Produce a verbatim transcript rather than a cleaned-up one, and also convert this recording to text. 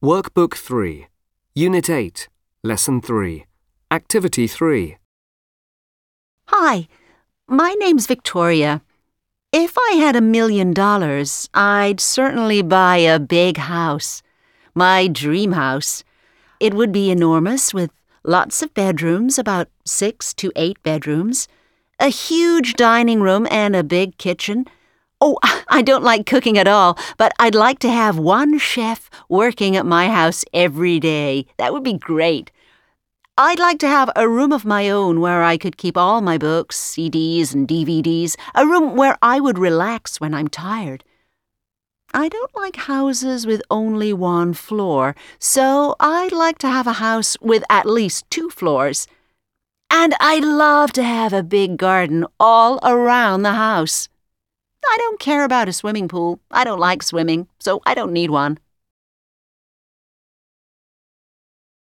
Workbook three, Unit eight, Lesson three, Activity three. Hi, my name's Victoria. If I had a million dollars, I'd certainly buy a big house. My dream house. It would be enormous with lots of bedrooms, about six to eight bedrooms, a huge dining room and a big kitchen. Oh, I don't like cooking at all, but I'd like to have one chef working at my house every day. That would be great. I'd like to have a room of my own where I could keep all my books, C Ds, and D V Ds, a room where I would relax when I'm tired. I don't like houses with only one floor, so I'd like to have a house with at least two floors. And I'd love to have a big garden all around the house. I don't care about a swimming pool. I don't like swimming, so I don't need one.